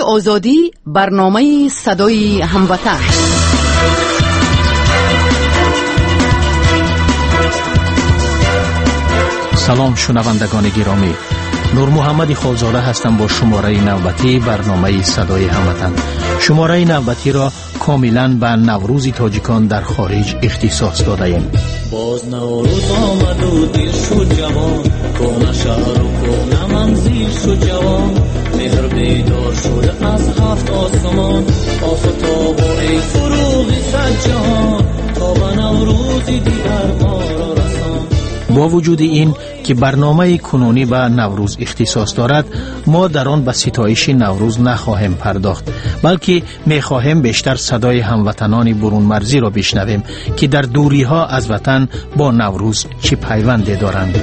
آزادی، برنامه صدای هموطن. سلام شنوندگان گرامی، نور محمد خالزاده هستم با شماره نوبتی برنامه صدای هموطن. شماره نوبتی را کاملا به نوروز تاجیکان در خارج اختصاص داده ایم. باز نوروز آمد و دیر شد جوان، کهنه شهر و کهنه منزل شد جوان، مهر بیدار شد از هفت آسمان، آفتاب و ای فروغ صد جهان، تا به نوروز دیگر ما را رسان. با وجود این که برنامه کنونی به نوروز اختصاص دارد، ما در آن به ستایش نوروز نخواهیم پرداخت، بلکه می‌خواهیم بیشتر صدای هموطنان برون مرزی را بشنویم که در دوری ها از وطن با نوروز چه پیوندی دارند.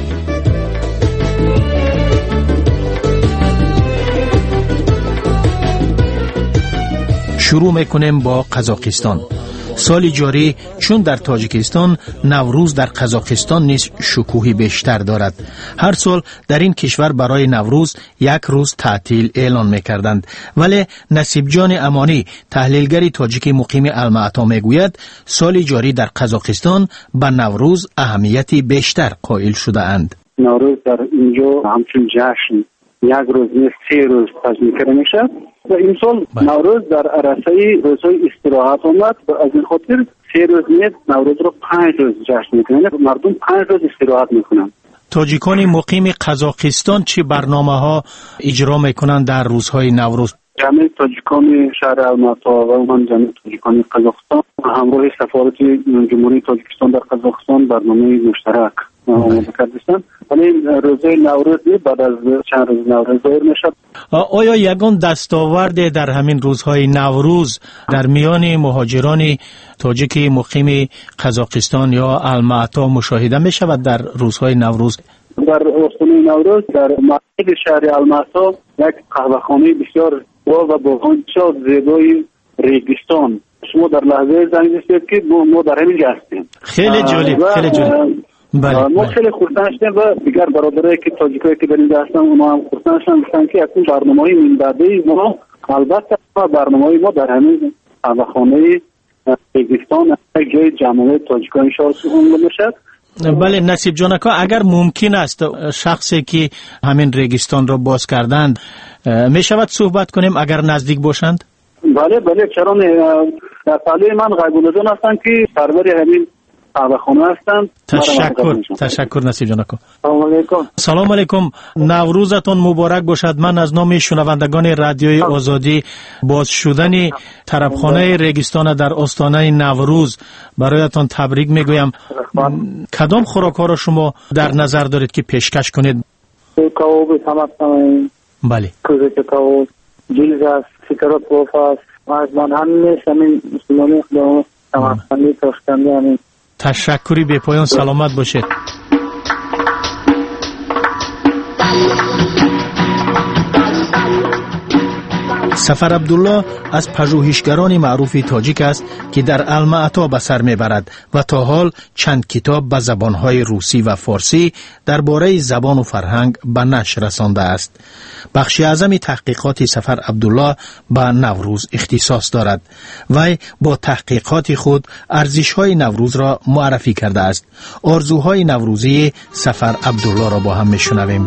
شروع میکنیم با قزاقستان. سال جاری چون در تاجیکستان، نوروز در قزاقستان نیز شکوهی بیشتر دارد. هر سال در این کشور برای نوروز یک روز تعطیل اعلان میکردند، ولی نصیب جان امانی، تحلیلگر تاجیک مقیم المعطا میگوید سال جاری در قزاقستان به نوروز اهمیتی بیشتر قائل شده اند. نوروز در اینجا همچون جشن یک روز نیست 3 روز تجمیع میشه و این سال نوروز در عرصه روزهای استراحت آمد و از این خاطر 3 روز نیست نوروز رو 5 روز جشن میکنن، مردم 5 روز استراحت میکنن. تاجیکان مقیم قزاقستان چه برنامه ها اجرا میکنن در روزهای نوروز؟ جمعی تاجیکان شهر المعطا و من جمعی تاجیکان قزاقستان همراه سفارت جمهوری تاجیکستان در قزاقستان برنامه مشترک آماده کردن. ولی روزهای نوروز بعد از چند روز نوروز ظاهر میشد. آیا یگان دستاورد در همین روزهای نوروز در میان مهاجران تاجیک مقیم قزاقستان یا المعطا مشاهده می شود در روزهای نوروز؟ در استان نوروز در مرکز شهر المعطا یک قهوه‌خانه بسیار با و بسیار زیبای ریگستان، شما در لحظه زنگ رسید که ما در همین جا هستیم. خیلی جالب، خیلی جالب. ما خیلی خوشحال شدیم و دیگر برادرایی که تاجیکایی که در اینجا هستن اونا هم خوشحال شدن که اکنون برنامه‌های من بعدی ما البته برنامه‌های ما در همین قهوه‌خانه ریگستان جای جمعیت تاجیکان شهرستان میشد. بله نصیب جانکا، اگر ممکن است شخصی که همین ریگستان را باز کردند می شود صحبت کنیم اگر نزدیک باشند؟ بله چرا نه. در پهلوی من غیب‌الله هستند که سرور همین قهوه‌خانه هستند. تشکر نصیب جانکا. سلام علیکم. نوروزتون مبارک باشد. من از نام شنوندگان رادیوی آزادی باز شدن طربخانه ریگستان در آستانه نوروز برایتان تبریک میگویم. کدام خوراک‌ها را شما در نظر دارید که پیشکش کنید؟ کباب سمک، بله، کوزه کباب، جلز است، سکرات بوف است. از من همین مسلمانی خدام سمک‌خندی تاشکندی همین. تشکری به پایان، سلامت باشید. سفر عبدالله از پژوهشگران معروف تاجیک است که در المعطا به سر میبرد و تا حال چند کتاب به زبانهای روسی و فارسی درباره زبان و فرهنگ به نشر رسانده است. بخش اعظم تحقیقات سفر عبدالله به نوروز اختصاص دارد. وی با تحقیقات خود ارزش‌های نوروز را معرفی کرده است. آرزوهای نوروزی سفر عبدالله را با هم میشنویم.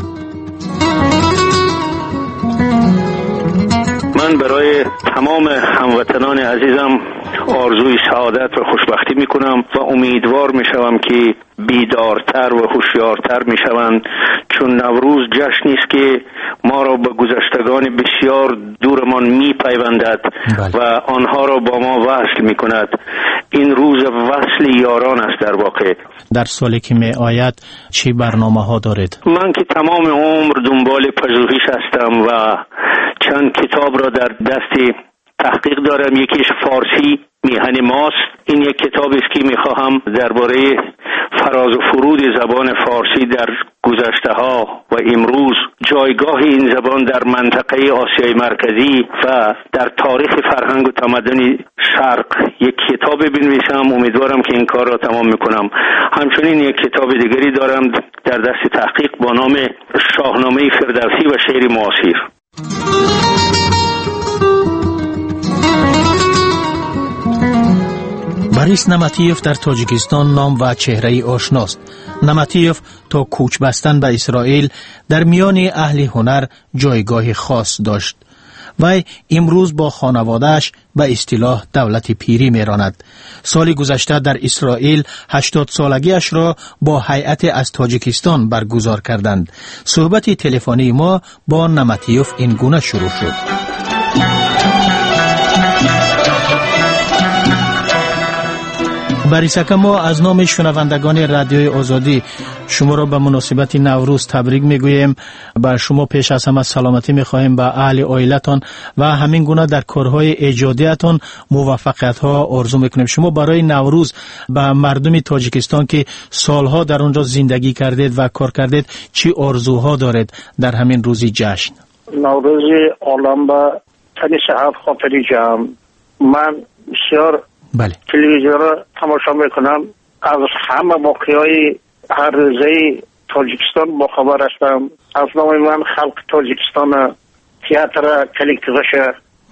من برای تمام هموطنان عزیزم آرزوی سعادت و خوشبختی میکنم و امیدوار میشوم که بیدارتر و هوشیارتر میشوند، چون نوروز جشنی است که ما را به گذشتگان بسیار دورمان میپیوندد و آنها را با ما وصل میکند. این روز وصل یاران است در واقع. در سالی که می آید چی برنامه ها دارید؟ من که تمام عمر دنبال پژوهش هستم و چند کتاب را در دست تحقیق دارم. یکیش فارسی میهن ماست. این یک کتاب است که میخواهم درباره فراز و فرود زبان فارسی در گذشته ها و امروز، جایگاه این زبان در منطقه آسیای مرکزی و در تاریخ فرهنگ و تمدن شرق یک کتاب بنویسم. امیدوارم که این کار را تمام میکنم. همچنین یک کتاب دیگری دارم در دست تحقیق با نام شاهنامه فردوسی و شعر معاصر. باریس نمتیف در تاجیکستان نام و چهره آشناست. نمتیف تا کوچ بستن به اسرائیل در میان اهل هنر جایگاه خاص داشت. وی امروز با خانوادهش به اصطلاح دولت پیری میراند. سال گذشته در اسرائیل 80 سالگیش را با هیئت از تاجیکستان برگزار کردند. صحبت تلفنی ما با نمتیف این گونه شروع شد. باریسک، ما از نام شنوندگان رادیوی آزادی شما را به مناسبت نوروز تبریک میگوییم. با شما پیش از همه سلامتی میخواهیم، به اهل عائلتان و همین گونه در کارهای ایجادیتان موفقیت ها آرزو میکنیم. شما برای نوروز به مردم تاجیکستان که سالها در اونجا زندگی کردید و کار کردید چی آرزوها دارید در همین روزی جشن؟ نوروز عالم به تنی صحت خاطری جمع. من بسیار تلویزیون را تماشا میکنم، از همه واقعهای هر روزه تاجیکستان با خبر هستم. از نام من خلق تاجیکستان، تئاتر کلکتیوش،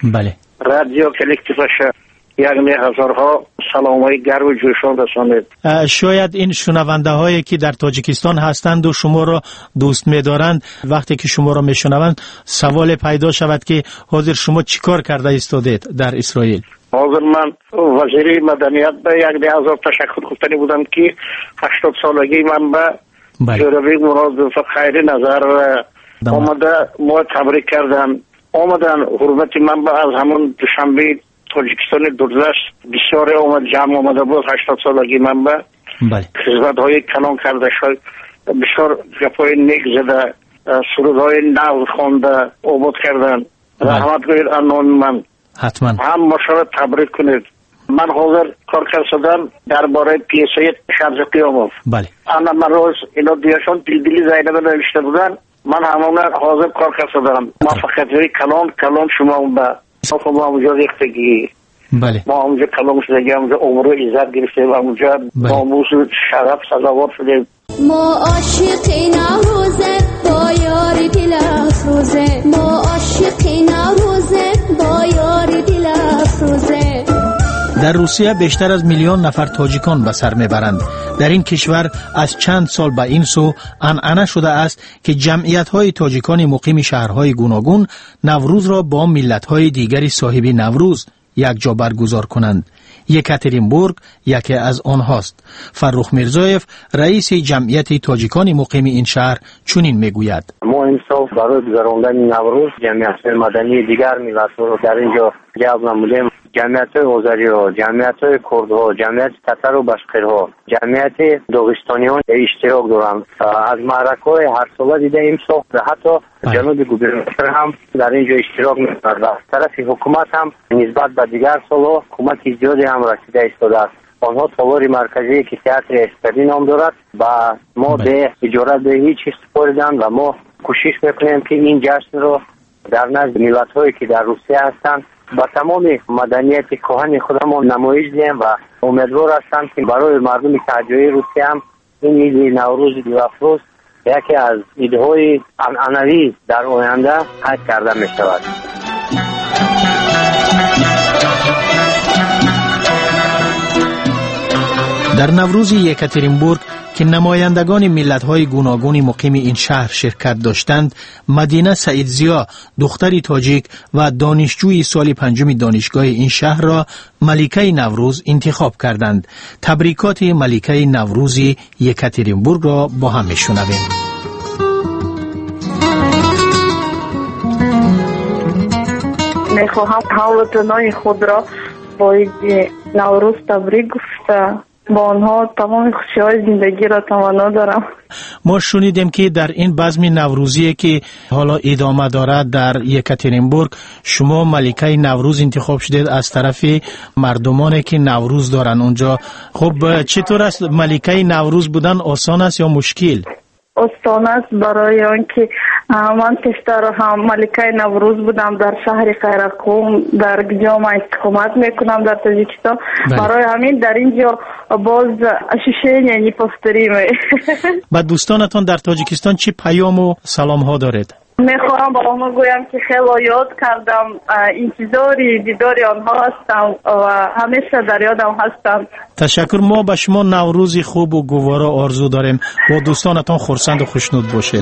رادیو کلکتیوش، یعنی هزارها سلامای گرم و جوشان رسانید. شاید این شنونده هایی که در تاجیکستان هستند و شما را دوست می‌دارند وقتی که شما را میشنوند سوال پیدا شود که حاضر شما چیکار کرده ایستادید در اسرائیل؟ حاضر من وزیر مدنیت به یک هزار تشکر گفتنی بودم که 80 سالگی من به جوری مراد خیر نظر آمده ما تبریک کردن. آمدن حرمت من به از همون دوشنبه تاجیکستان دوردست بسیار آمد جمع آمده بود. 80 سالگی من به خدمت های کلان کرده شد، بسیار گپای نیک زده، سرود های نو خوانده آباد کردن. رحمت کنید انان من حتما هم مشاور تبریک کنید. من حاضر کار کردم درباره پیسه شرز قیامت. انا من روز اینا دیاشون دلی زینب نوشته بودن، من همون حاضر کار کردم. موفقیت های کلان شما اون به ما اونجا ریختگی، ما اونجا کلان شدگی، اونجا عمر و عزت گرفتیم، اونجا ناموس و شرف سزاوار شدیم. ما عاشقی نوروزه با یاری دل افروزه، ما عاشقی نوروزه با یاری دل افروزه. در روسیه بیشتر از میلیون نفر تاجیکان به سر میبرند. در این کشور از چند سال به این سو عنعنه شده است که جمعیت‌های تاجیکان مقیم شهرهای گوناگون نوروز را با ملت‌های دیگری صاحب نوروز یک جا برگزار کنند. یکاترینبورگ یکی از آنهاست. فرخ میرزایف رئیس جمعیت تاجیکان مقیم این شهر چنین میگوید: ما امسال برای گذراندن نوروز جمعیت مدنی دیگر ملت‌ها را در اینجا جلب نمودیم. جمعیت آذری‌ها، جمعیت کردها، جمعیت تتر و بشقیرها، جمعیت داغستانیان اشتراک دارند. از معرکه‌های هر ساله دیده امسال حتی جناب گوبرناتور هم در اینجا اشتراک می‌کند. از طرف حکومت هم نسبت به دیگر سال‌ها کمک زیادی هم رسیده ایستاده است. آنها تالار مرکزی که تئاتر استادی نام دارد و ما به اجاره به هیچ سپردن و ما کوشش می‌کنیم که این جشن را در نزد ملت‌هایی که در روسیه هستند با تمام مدنیت کهن خودمون نمایش دهیم و امیدوار هستم که برای مردم تاجیک روسیه هم این عید نوروز دلافروز یکی از عیدهای عنعنوی در آینده حد کرده می شود. در نوروز یکاترینبورگ که نمایندگان ملت‌های گوناگون مقیم این شهر شرکت داشتند، مدینه سعیدزیا دختری تاجیک و دانشجوی سال 5 دانشگاه این شهر را ملکه نوروز انتخاب کردند. تبریکات ملکه نوروز یکاترینبورگ را با هم میشنویم. میخواهم هموطنان خود را با نوروز تبریک گفته با آنها تمام خوشی‌های زندگی را تمنا دارم. ما شنیدیم که در این بزم نوروزی که حالا ادامه دارد در یکاترینبورگ شما ملکه نوروز انتخاب شدید از طرف مردمانی که نوروز دارن اونجا. خب چطور است ملکه نوروز بودن؟ آسان است یا مشکل؟ آسان است برای آنکه من پیشتر هم ملکه نوروز بودم در شهر قیرقوم در جامعه اقامت میکنم در تاجیکستان. برای همین در اینجا باز اشیشینی پفتریم. با دوستانتان در تاجیکستان چی پیام و سلام ها دارید؟ میخواهم با آنها گویم که خیلی یاد کردم، انتظاری دیدار آنها هستم و همیشه در یادم هستم. تشکر. ما به شما نوروزی خوب و گوارا آرزو داریم. با دوستانتان خرسند و خوشنود باشید.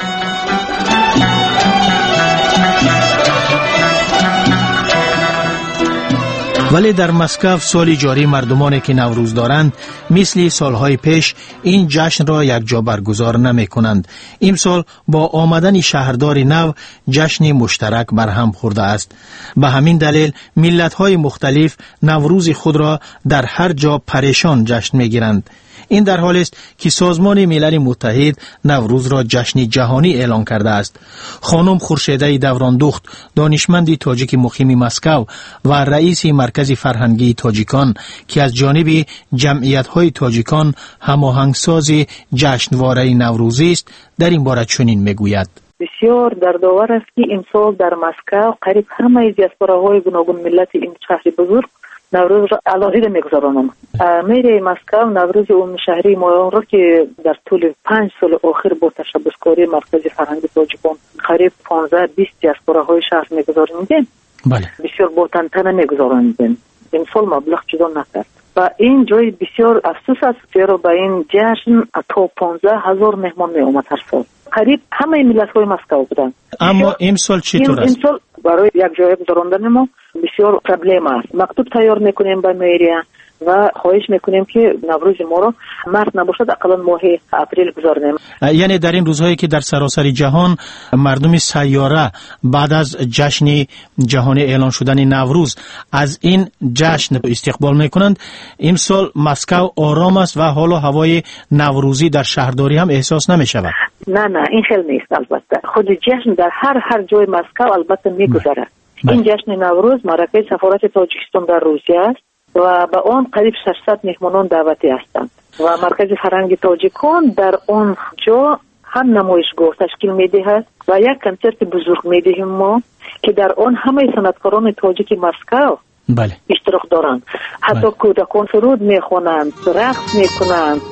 ولی در مسکو سال جاری مردمانی که نوروز دارند مثل سالهای پیش این جشن را یک جا برگزار نمی کنند. این سال با آمدن شهردار نو جشن مشترک برهم خورده است. به همین دلیل ملت‌های مختلف نوروز خود را در هر جا پریشان جشن می گیرند. این در حالی است که سازمان ملل متحد نوروز را جشن جهانی اعلان کرده است. خانم خورشیده دوراندخت، دانشمند تاجیک مقیم مسکو و رئیس مرکز فرهنگی تاجیکان که از جانب جمعیت‌های تاجیکان هماهنگساز جشنواره نوروزی است، در این باره چنین میگوید: بسیار در داور است که امسال در مسکو قریب همه دیاسپوراهای گوناگون ملت این شهر بزرگ نوروز را علاهیده میگذرانند. میر مسکو نوروز عمومی شهری ما را که در طول 5 سال آخر با تشبثکاری مرکز فرهنگی تاجیکان قریب 15-20 دیاسپوراهای شهر میگذراندیم. بله. بسیار با تنتنه میگذراندیم. امسال مبلغ جدا نکرد و این جای بسیار افسوس است، زیرا به این جشن تا 15,000 مهمان می اومد هر سال. قریب همه ملت‌های مسکو بودند. اما امسال چطور است؟ امسال برای یک جای گذراندن ما بسیار پرابلم است. مکتوب تیار میکنیم به مهریه و خواهش میکنیم که نوروز ما را مارس نباشد اقلا ماه اپریل گذارنیم. یعنی در این روزهایی که در سراسر جهان مردم سیاره بعد از جشن جهانی اعلان شدن نوروز از این جشن استقبال میکنند، امسال مسکو آرام است و حالا هوای نوروزی در شهرداری هم احساس نمیشود. نه این خیلی نیست. البته خود جشن در هر جای مسکو البته میگذره. این جشن نوروز مرکز سفارت تاجیکستان در روسیه است و به آن قریب 600 مهمانان دعوتی هستند و مرکز فرهنگ تاجیکان در آن جا هم نمایشگاه تشکیل میدهد و یک کنسرت بزرگ میدهیم ما که در آن همه صنعتکاران تاجیک مسکو بله اشتراک دارند. حتی کودکان سرود میخوانند، رقص میکنند.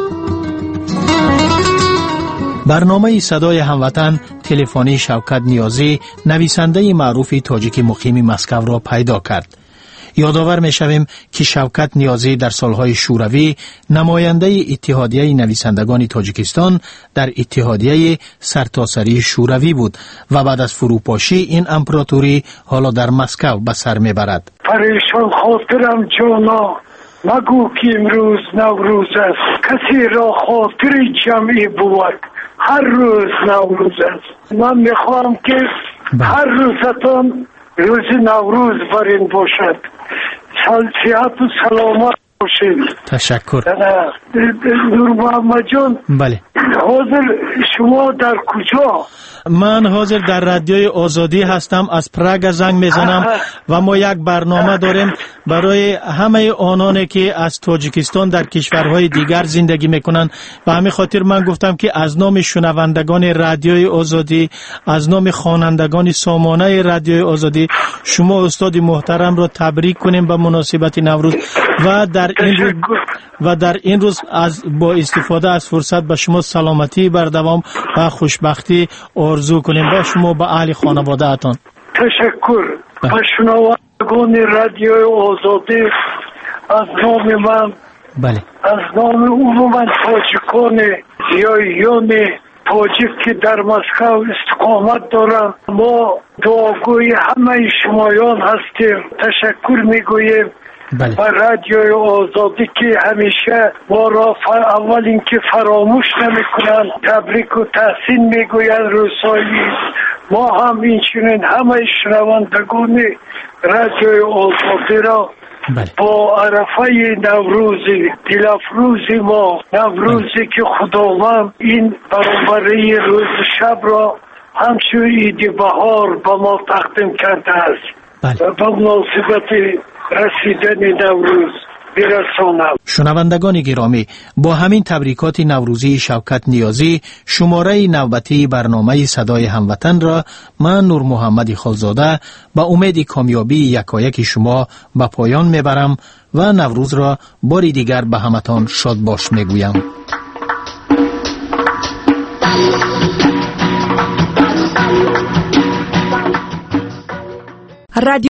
برنامه صدای هموطن تلفنی شوکت نیازی نویسنده معروف تاجیک مقیم مسکو را پیدا کرد. یادآور می‌شویم که شوکت نیازی در سالهای شوروی نماینده اتحادیه نویسندگان تاجیکستان در اتحادیه سرتاسری شوروی بود و بعد از فروپاشی این امپراتوری حالا در مسکو به سر میبرد. پریشان خاطرم جانا، مگو که امروز نوروز است. کسی را خاطر جمعی بود، هر روز نوروز است. من میخوام که هر روزتان روز نوروز برین باشد. صحت و سلامت باشید. تشکر. نور محمد جان، بله. حاضر شما در کجا؟ من حاضر در رادیوی آزادی هستم، از پراگ زنگ میزنم و ما یک برنامه داریم برای همه آنانی که از تاجیکستان در کشورهای دیگر زندگی میکنند و همین خاطر من گفتم که از نام شنوندگان رادیوی آزادی، از نام خوانندگان سامانه رادیوی آزادی شما استاد محترم را تبریک کنیم به مناسبت نوروز و در این روز با استفاده از فرصت به شما سلامتی بر دوام و خوشبختی آرزو کنیم به شما به اهل خانواده اتان. تشکر. به شنوندگان رادیوی آزادی از نام من، بله، از نام عموما تاجیکان زیاییان تاجیک که در مسکو استقامت دارم، ما دعاگوی همه شمایان هستیم. تشکر میگوییم بله. و رادیوی آزادی که همیشه ما را اول اینکه فراموش نمیکنند، تبریک و تحسین میگویند روزایی. ما هم اینچنین همه شنوندگان رادیوی آزادی را بله. با عرفه نوروزی دلافروزی ما، نوروزی که خداوند این برابری روز شب را همچون عید بهار به ما تقدیم کرده است بله. و به مناسبت رسیدن نوروز برسانم. شنوندگان گرامی، با همین تبریکات نوروزی شوکت نیازی شماره نوبتی برنامه صدای هموطن را من نور محمد خالزاده به امید کامیابی یکایک شما به پایان میبرم و نوروز را باری دیگر به همتان شاد باش میگویم. رادیو